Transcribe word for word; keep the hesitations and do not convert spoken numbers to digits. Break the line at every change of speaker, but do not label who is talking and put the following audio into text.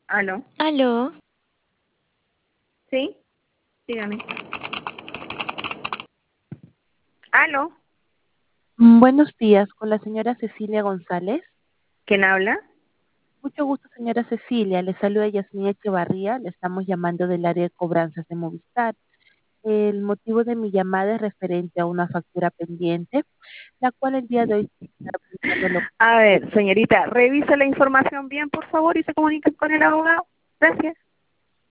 Aló.
Aló,
¿Sí? Dígame. Aló.
Mm, Buenos días, con la señora Cecilia González.
¿Quién habla?
Mucho gusto, señora Cecilia. Le saluda Yasmina Echevarría. Le estamos llamando del área de cobranzas de Movistar. El motivo de mi llamada es referente a una factura pendiente, la cual el día de hoy está brindando lo
A ver, señorita, revise la información bien, por favor, y se comunique con el abogado. Gracias.